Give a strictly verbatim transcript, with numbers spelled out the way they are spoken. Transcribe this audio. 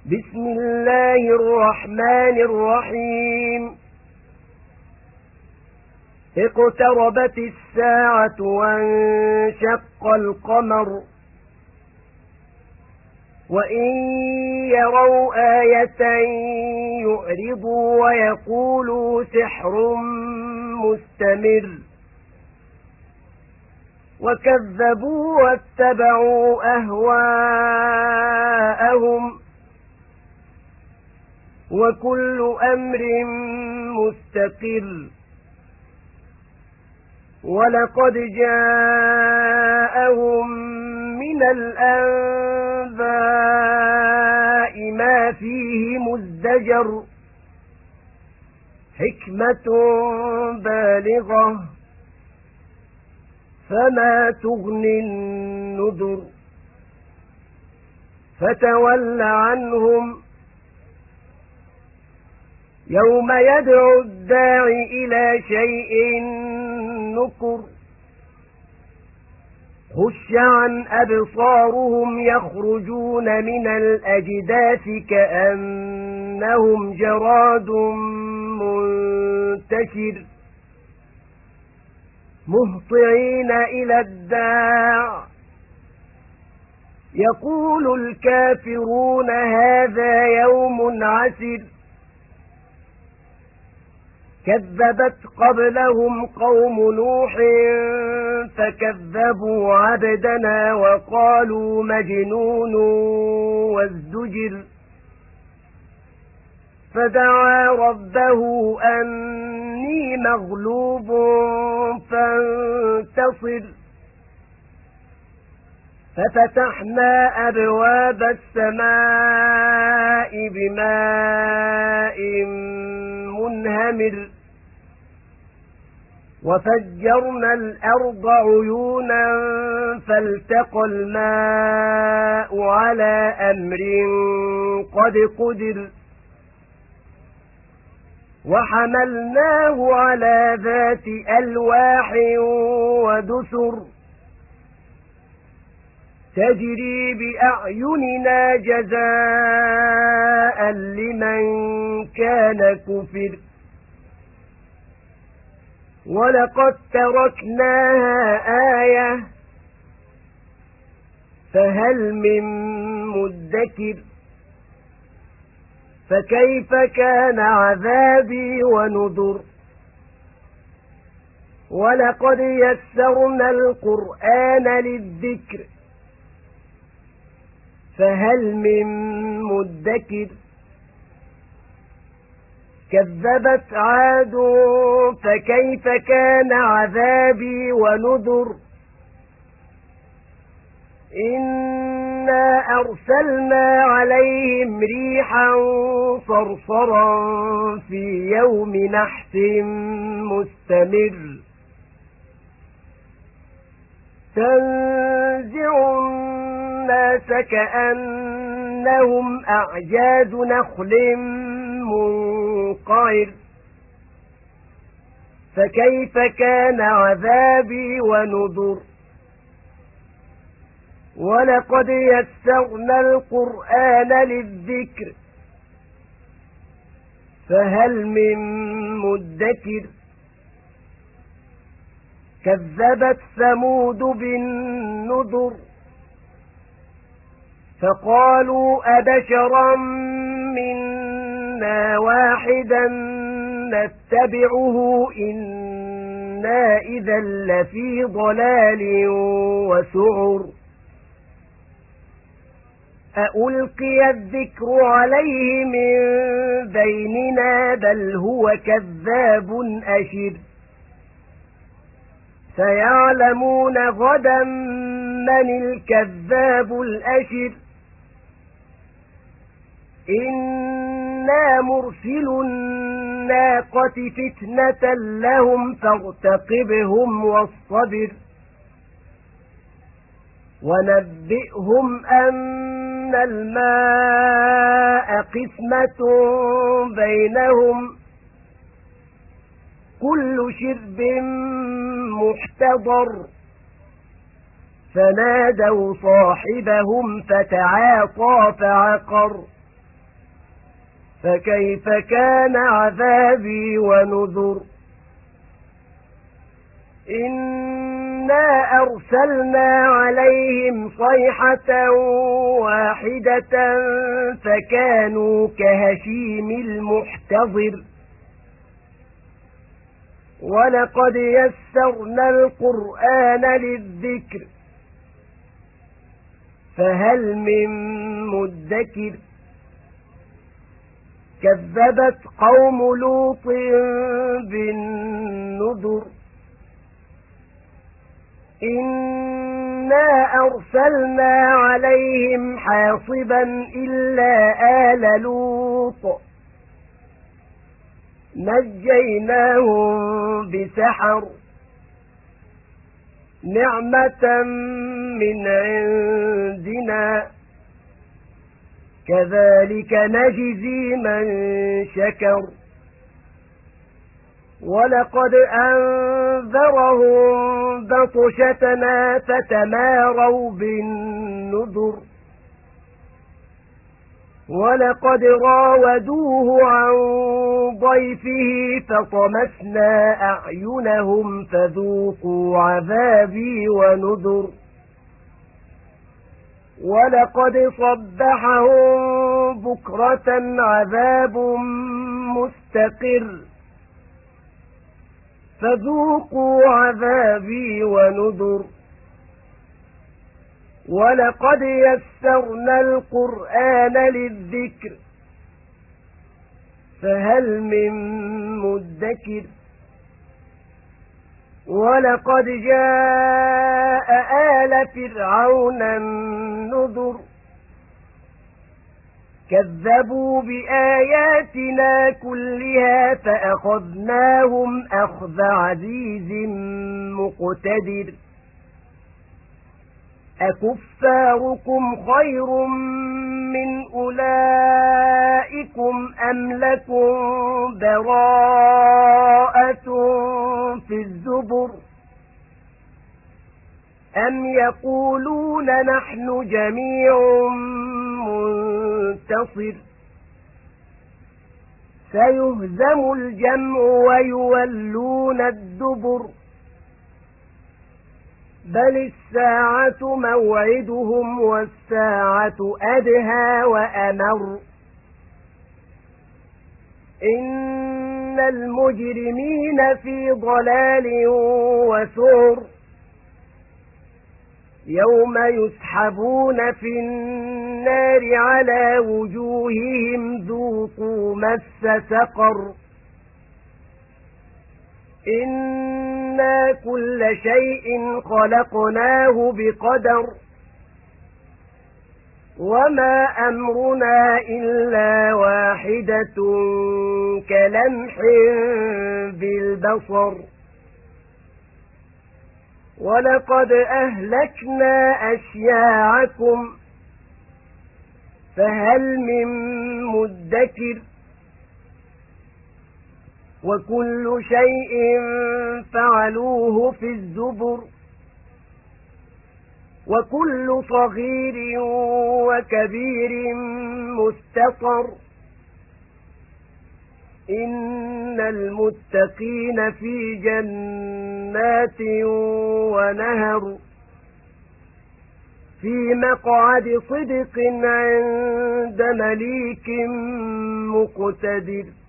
بسم الله الرحمن الرحيم اقتربت الساعة وانشق القمر وإن يروا آية يعرضوا ويقولوا سحر مستمر وكذبوا واتبعوا أهواءهم وكل أمر مستقر ولقد جاءهم من الأنباء ما فيه مزدجر حكمة بالغة فما تغني النذر فتول عنهم يوم يدعو الداعي إلى شيء نكر خش عن أبصارهم يخرجون من الأجداث كأنهم جراد منتشر مهطعين إلى الداع يقول الكافرون هذا يوم عسر كذبت قبلهم قوم نوح فكذبوا عبدنا وقالوا مجنون وازدجر فدعا ربه أني مغلوب فانتصر ففتحنا أبواب السماء بماء منهمر وفجرنا الأرض عيونا فالتقى الماء على أمر قد قدر وحملناه على ذات ألواح ودسر تجري بأعيننا جزاء لمن كان كفر ولقد تركناها آية فهل من مدكر فكيف كان عذابي ونذر ولقد يسرنا القرآن للذكر فهل من مدكر كذبت عاد فكيف كان عذابي ونذر إنا أرسلنا عليهم ريحا صرصرا في يوم نحس مستمر تنزع الناس كأنهم أعجاز نخل منقعر فكيف كان عذابي ونذر ولقد يسرنا القرآن للذكر فهل من مدكر كذبت ثمود بالنذر فقالوا أبشرا منا واحدا نتبعه إنا إذا لفي ضلال وسعر أألقي الذكر عليه من بيننا بل هو كذاب أشر سيعلمون غدا من الكذاب الأشر إنا مرسل الناقة فتنة لهم فارتقبهم واصطبر ونبئهم أن الماء قسمة بينهم كل شرب محتضر فنادوا صاحبهم فتعاطى فعقر فكيف كان عذابي ونذر إنا أرسلنا عليهم صيحة واحدة فكانوا كهشيم المحتضر ولقد يسرنا القرآن للذكر فهل من مدكر كذبت قوم لوط بالنذر إنا أرسلنا عليهم حاصبا إلا آل لوط نجيناهم بسحر نعمة من عندنا كذلك نجزي من شكر ولقد أنذرهم بطشتنا فتماروا بالنذر ولقد راودوه عن ضيفه فطمسنا أعينهم فذوقوا عذابي ونذر ولقد صبحهم بكرة عذاب مستقر فذوقوا عذابي ونذر ولقد يسرنا القرآن للذكر فهل من مدكر ولقد جاء آل فرعون النذر كذبوا بآياتنا كلها فأخذناهم أخذ عزيز مقتدر أكفاركم خير من أولئكم أم لكم براءة في الزبر أم يقولون نحن جميع منتصر سيهزم الجمع ويولون الدبر بل الساعة موعدهم والساعة أدهى وأمر إن المجرمين في ضلال وسعر يوم يسحبون في النار على وجوههم ذوقوا مس سقر إنا كل شيء خلقناه بقدر وما أمرنا إلا واحدة كلمح بالبصر ولقد أهلكنا أشياعكم فهل من مدكر وكل شيء فعلوه في الزبر وكل صغير وكبير مستطر إن المتقين في جنات ونهر في مقعد صدق عند مليك مقتدر